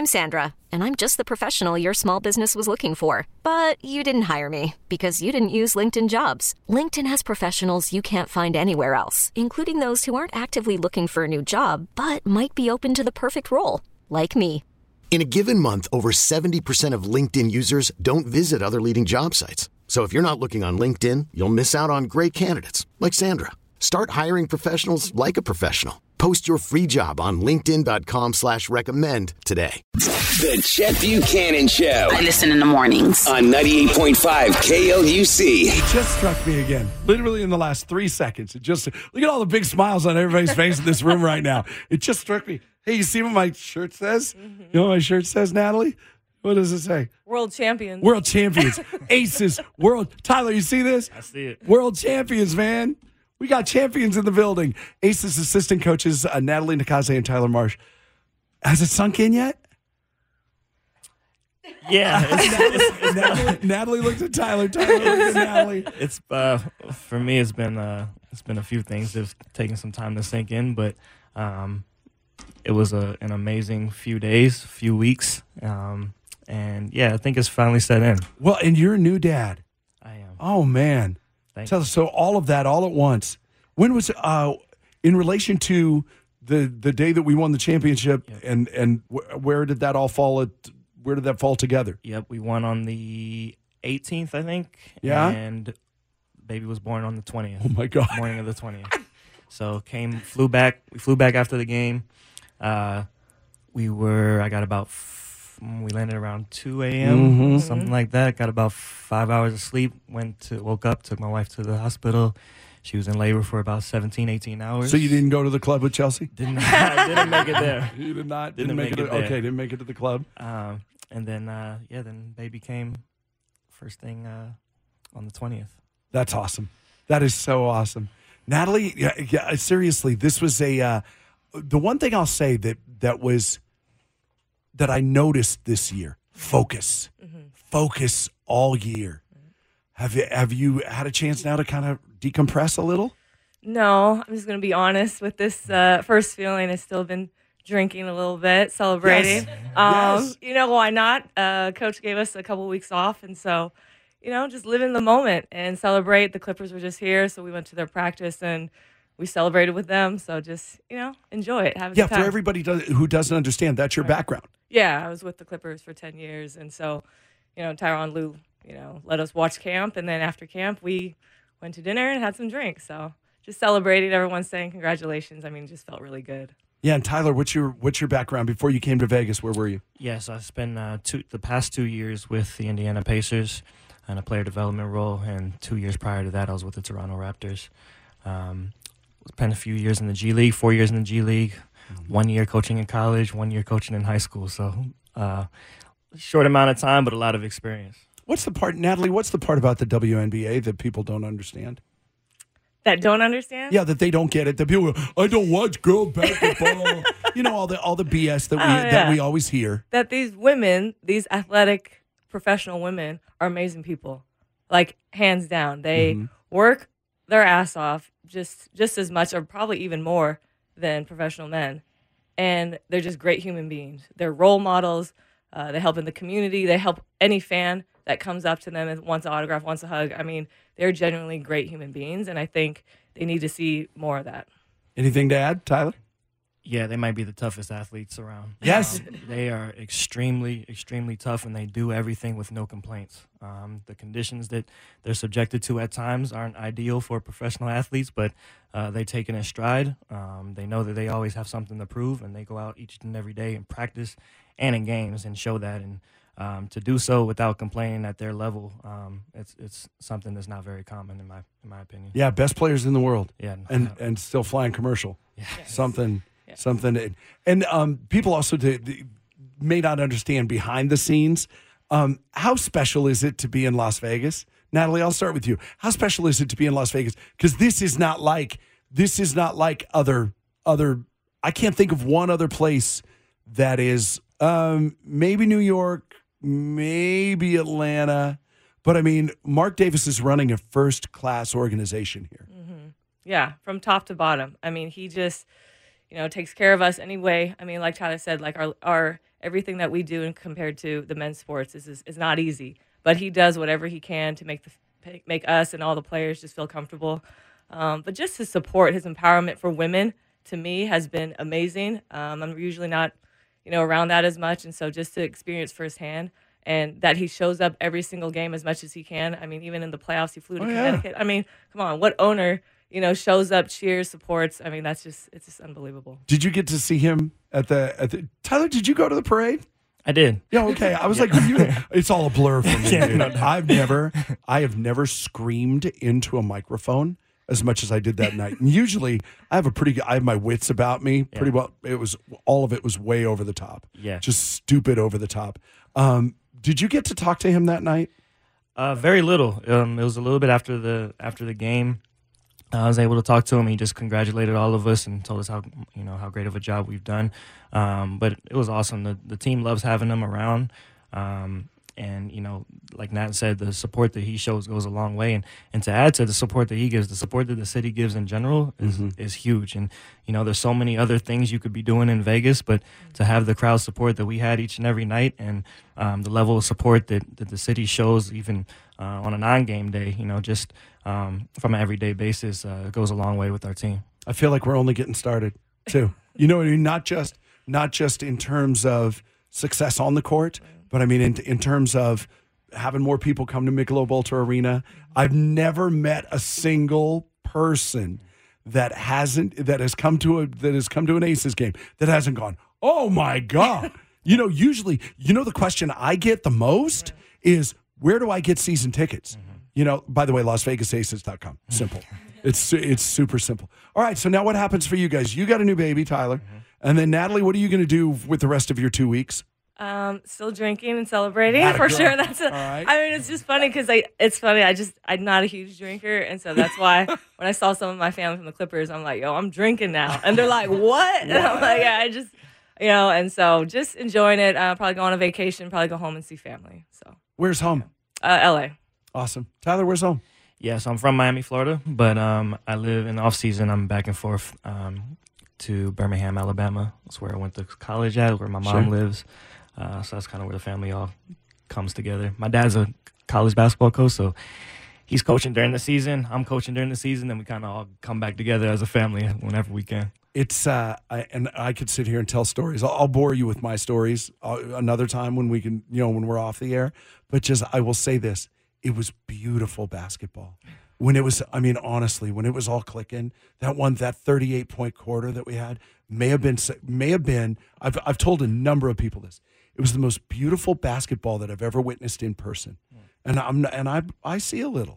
I'm Sandra, and I'm just the professional your small business was looking for. But you didn't hire me because you didn't use LinkedIn Jobs. LinkedIn has professionals you can't find anywhere else, including those who aren't actively looking for a new job, but might be open to the perfect role, like me. In a given month, over 70% of LinkedIn users don't visit other leading job sites. So if you're not looking on LinkedIn, you'll miss out on great candidates like Sandra. Start hiring professionals like a professional. Post your free job on linkedin.com/recommend today. The Chet Buchanan Show. I listen in the mornings. On 98.5 KLUC. It just struck me again, literally in the last 3 seconds. Look at all the big smiles on everybody's face in this room right now. It just struck me. Hey, you see what my shirt says? Mm-hmm. You know what my shirt says, Natalie? What does it say? World champions. World champions. Aces. Tyler, you see this? I see it. World champions, man. We got champions in the building. Aces assistant coaches, Natalie Nakaze and Tyler Marsh. Has it sunk in yet? Yeah. Natalie looked at Tyler. Tyler looked at Natalie. It's for me. It's been a few things that's taken some time to sink in, but it was an amazing few days, few weeks, and yeah, I think it's finally set in. Well, and you're a new dad. I am. Oh man. Tell us, so all of that all at once. When was in relation to the day that we won the championship, yep. and where did that all fall? Where did that fall together? Yep, we won on the 18th, I think. Yeah, and baby was born on the 20th. Oh my God, morning of the 20th. So flew back. We flew back after the game. We landed around 2 a.m., something like that. Got about 5 hours of sleep. Woke up, took my wife to the hospital. She was in labor for about 17, 18 hours. So you didn't go to the club with Chelsea? Didn't make it there. You did not? Didn't make it there. Okay, didn't make it to the club. And then, then baby came first thing on the 20th. That's awesome. That is so awesome. Natalie, yeah, seriously, this was the one thing I'll say that I noticed this year, focus. Mm-hmm. Focus all year. Mm-hmm. Have you had a chance now to kind of decompress a little? No, I'm just going to be honest with this first feeling. I've still been drinking a little bit, celebrating. Yes. You know, why not? Coach gave us a couple weeks off, and so, just live in the moment and celebrate. The Clippers were just here, so we went to their practice and we celebrated with them. So just, enjoy it. Have a good time. For everybody who doesn't understand, that's your background. Yeah, I was with the Clippers for 10 years. And so, Tyronn Lue, let us watch camp. And then after camp, we went to dinner and had some drinks. So just celebrating, everyone saying congratulations. I mean, it just felt really good. Yeah, and Tyler, what's your background? Before you came to Vegas, where were you? Yes, I spent the past 2 years with the Indiana Pacers in a player development role. And 2 years prior to that, I was with the Toronto Raptors. Spent a few years in the G League, 4 years in the G League, 1 year coaching in college, 1 year coaching in high school. So short amount of time, but a lot of experience. Natalie, what's the part about the WNBA that people don't understand? That don't understand? Yeah, that they don't get it. That people go, I don't watch girl basketball. all the BS that we always hear. That these women, these athletic professional women, are amazing people. Like, hands down. They work their ass off just as much or probably even more than professional men. And they're just great human beings. They're role models. They help in the community. They help any fan that comes up to them and wants an autograph, wants a hug. I mean, they're genuinely great human beings, and I think they need to see more of that. Anything to add, Tyler? Yeah, they might be the toughest athletes around. Yes. They are extremely, extremely tough, and they do everything with no complaints. The conditions that they're subjected to at times aren't ideal for professional athletes, but they take it in stride. They know that they always have something to prove, and they go out each and every day in practice and in games and show that. And to do so without complaining at their level, it's something that's not very common in my opinion. Yeah, best players in the world. Yeah, and still flying commercial. Yes. Something. And people also may not understand behind the scenes. How special is it to be in Las Vegas? Natalie, I'll start with you. How special is it to be in Las Vegas? Because this is not like other. I can't think of one other place that is maybe New York, maybe Atlanta, but I mean Mark Davis is running a first-class organization here. Mm-hmm. Yeah, from top to bottom. I mean, he just takes care of us anyway. I mean, like Tyler said, like our everything that we do and compared to the men's sports is not easy. But he does whatever he can to make us and all the players just feel comfortable. But just his support, his empowerment for women, to me, has been amazing. I'm usually not, around that as much. And so just to experience firsthand and that he shows up every single game as much as he can. I mean, even in the playoffs, he flew to Connecticut. I mean, come on, what owner, shows up, cheers, supports? I mean, it's just unbelievable. Did you get to see him at the Tyler, did you go to the parade? I did. Yeah, okay. I was like, it's all a blur for me. Dude. No. I have never screamed into a microphone as much as I did that night. And usually I have my wits about me pretty well. All of it was way over the top. Yeah. Just stupid over the top. Did you get to talk to him that night? Very little. It was a little bit after the game. I was able to talk to him. He just congratulated all of us and told us how great of a job we've done. But it was awesome. The team loves having him around. And, like Nat said, the support that he shows goes a long way. And to add to the support that he gives, the support that the city gives in general is huge. And, there's so many other things you could be doing in Vegas, but to have the crowd support that we had each and every night and the level of support that the city shows even on a non-game day, just from an everyday basis goes a long way with our team. I feel like we're only getting started, too. You know what I mean? Not just in terms of success on the court, but I mean, in terms of having more people come to Michelob Ultra Arena, I've never met a single person that has come to an Aces game that hasn't gone, oh my God. Usually, the question I get the most is, where do I get season tickets? By the way, LasVegasAces.com. Simple. It's super simple. All right, so now what happens for you guys? You got a new baby, Tyler. And then Natalie, what are you going to do with the rest of your 2 weeks? Still drinking and celebrating for sure. All right. I mean, it's just funny because I'm not a huge drinker, and so that's why when I saw some of my family from the Clippers, I'm like, yo, I'm drinking now, and they're like, what? And I'm like, yeah, I just, and so just enjoying it. Probably go on a vacation, probably go home and see family. So where's home? LA. Awesome, Tyler. Where's home? Yeah, so I'm from Miami, Florida, but I live in the off season. I'm back and forth to Birmingham, Alabama. That's where I went to college at, where my mom lives. So that's kind of where the family all comes together. My dad's a college basketball coach, so he's coaching during the season. I'm coaching during the season, and we kind of all come back together as a family whenever we can. It's and I could sit here and tell stories. I'll bore you with my stories another time when we can, when we're off the air. But I will say this: it was beautiful basketball. When it was, honestly, when it was all clicking, that 38-point quarter that we had may have been. I've told a number of people this. It was the most beautiful basketball that I've ever witnessed in person, and I see a little.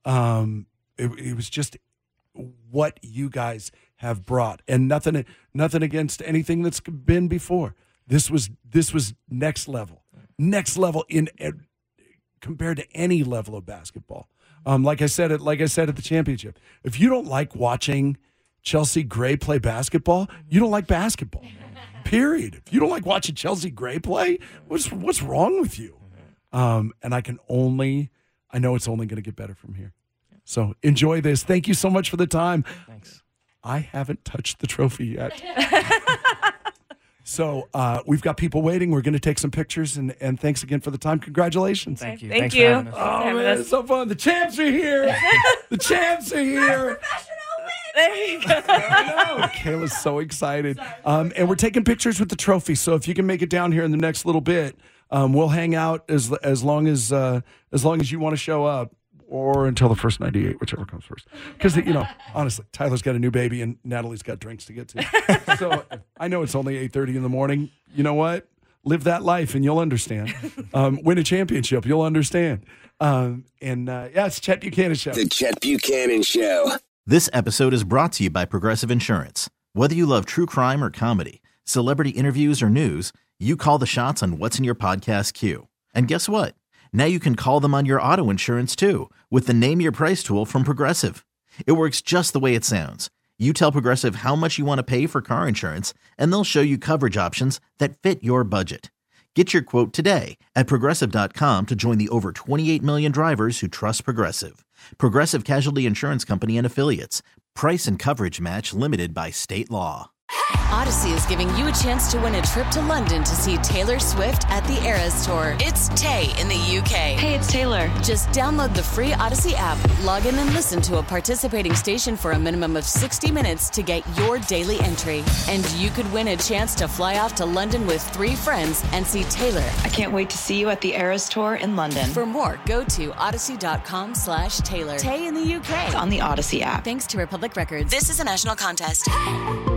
It was just what you guys have brought, and nothing against anything that's been before. This was next level in compared to any level of basketball. Like I said at the championship, if you don't like watching Chelsea Gray play basketball, you don't like basketball. Period. If you don't like watching Chelsea Gray play, what's wrong with you? And I know it's only going to get better from here. So enjoy this. Thank you so much for the time. Thanks. I haven't touched the trophy yet. So we've got people waiting. We're going to take some pictures, and thanks again for the time. Congratulations. Thank you. Thanks for having us. Oh, man, it's so fun. The champs are here. The champs are here. There you go. I know. Kayla's so excited. And we're taking pictures with the trophy. So if you can make it down here in the next little bit, we'll hang out as long as you want to show up, or until the first 98, whichever comes first. Because honestly, Tyler's got a new baby and Natalie's got drinks to get to. So I know it's only 8:30 in the morning. You know what? Live that life and you'll understand. Win a championship, you'll understand. It's Chet Buchanan Show. The Chet Buchanan Show. This episode is brought to you by Progressive Insurance. Whether you love true crime or comedy, celebrity interviews or news, you call the shots on what's in your podcast queue. And guess what? Now you can call them on your auto insurance too with the Name Your Price tool from Progressive. It works just the way it sounds. You tell Progressive how much you want to pay for car insurance, and they'll show you coverage options that fit your budget. Get your quote today at Progressive.com to join the over 28 million drivers who trust Progressive. Progressive Casualty Insurance Company and Affiliates. Price and coverage match limited by state law. Odyssey is giving you a chance to win a trip to London to see Taylor Swift at the Eras Tour. It's Tay in the UK. Hey, it's Taylor. Just download the free Odyssey app, log in and listen to a participating station for a minimum of 60 minutes to get your daily entry. And you could win a chance to fly off to London with 3 friends and see Taylor. I can't wait to see you at the Eras Tour in London. For more, go to odyssey.com/Taylor. Tay in the UK. It's on the Odyssey app. Thanks to Republic Records. This is a national contest.